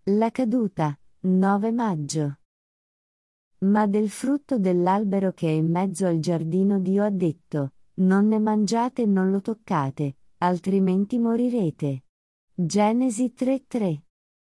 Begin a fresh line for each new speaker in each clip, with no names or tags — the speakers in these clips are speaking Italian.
La caduta, 9 maggio. Ma del frutto dell'albero che è in mezzo al giardino Dio ha detto: non ne mangiate e non lo toccate, altrimenti morirete. Genesi 3:3.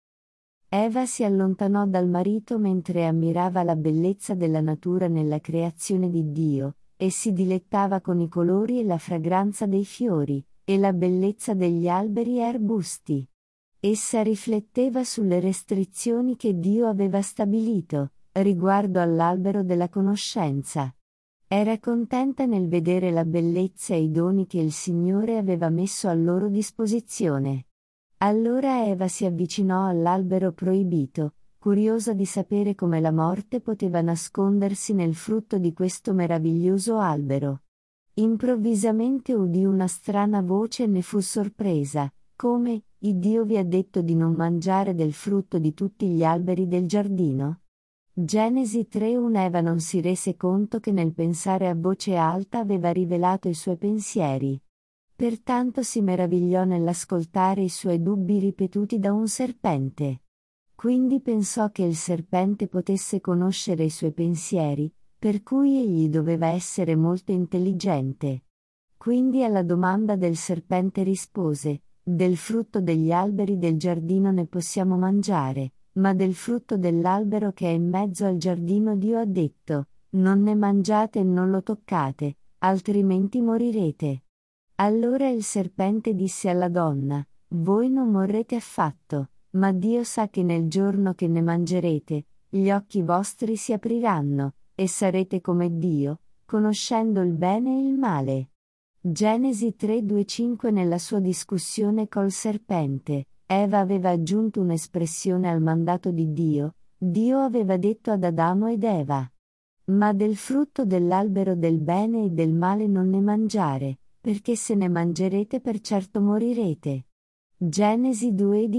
Eva si allontanò dal marito mentre ammirava la bellezza della natura nella creazione di Dio, e si dilettava con i colori e la fragranza dei fiori, e la bellezza degli alberi e arbusti. Essa rifletteva sulle restrizioni che Dio aveva stabilito, riguardo all'albero della conoscenza. Era contenta nel vedere la bellezza e i doni che il Signore aveva messo a loro disposizione. Allora Eva si avvicinò all'albero proibito, curiosa di sapere come la morte poteva nascondersi nel frutto di questo meraviglioso albero. Improvvisamente udì una strana voce e ne fu sorpresa. Come, il Dio vi ha detto di non mangiare del frutto di tutti gli alberi del giardino? Genesi 3:1. Eva non si rese conto che nel pensare a voce alta aveva rivelato i suoi pensieri. Pertanto si meravigliò nell'ascoltare i suoi dubbi ripetuti da un serpente. Quindi pensò che il serpente potesse conoscere i suoi pensieri, per cui egli doveva essere molto intelligente. Quindi alla domanda del serpente rispose: del frutto degli alberi del giardino ne possiamo mangiare, ma del frutto dell'albero che è in mezzo al giardino Dio ha detto: non ne mangiate e non lo toccate, altrimenti morirete. Allora il serpente disse alla donna: voi non morrete affatto, ma Dio sa che nel giorno che ne mangerete, gli occhi vostri si apriranno, e sarete come Dio, conoscendo il bene e il male. Genesi 3:2-5. Nella sua discussione col serpente, Eva aveva aggiunto un'espressione al mandato di Dio. Dio aveva detto ad Adamo ed Eva: ma del frutto dell'albero del bene e del male non ne mangiare, perché se ne mangerete per certo morirete. Genesi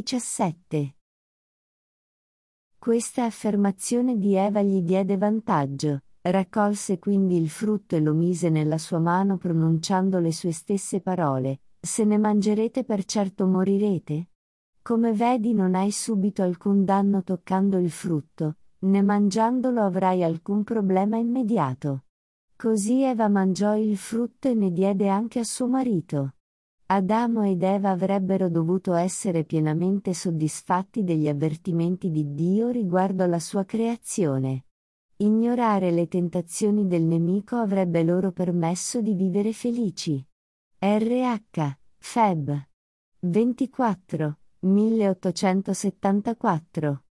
2:17. Questa affermazione di Eva gli diede vantaggio. Raccolse quindi il frutto e lo mise nella sua mano pronunciando le sue stesse parole: se ne mangerete per certo morirete? Come vedi, non hai subito alcun danno toccando il frutto, né mangiandolo avrai alcun problema immediato. Così Eva mangiò il frutto e ne diede anche a suo marito. Adamo ed Eva avrebbero dovuto essere pienamente soddisfatti degli avvertimenti di Dio riguardo alla sua creazione. Ignorare le tentazioni del nemico avrebbe loro permesso di vivere felici. RH. Feb. 24, 1874